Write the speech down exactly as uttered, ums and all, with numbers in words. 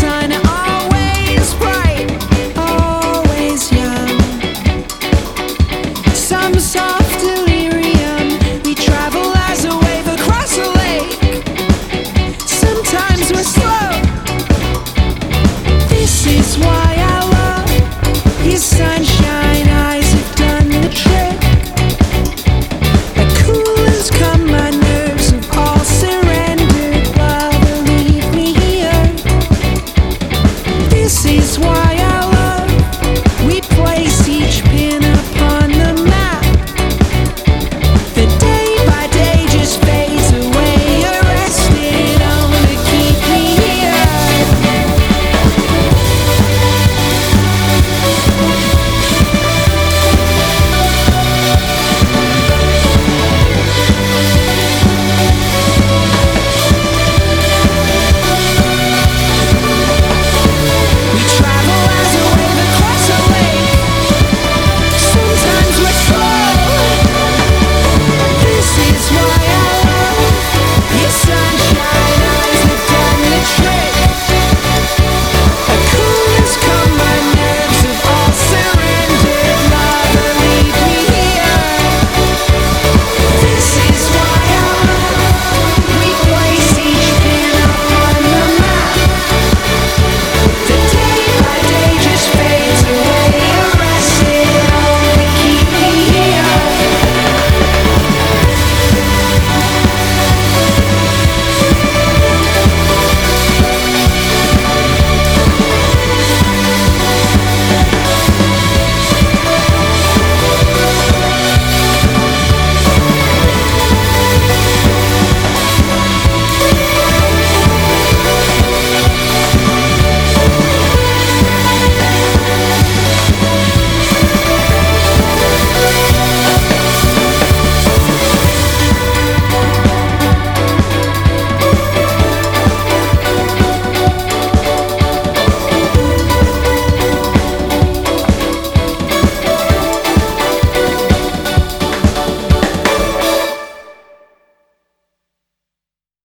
sun, always bright, always young. Some soft delirium, we travel as a wave across a lake. Sometimes we're slow. This is why I love his sunshine eyes have done the trick. Like coolers come my nerves have all surrendered. Love will leave me here. This is why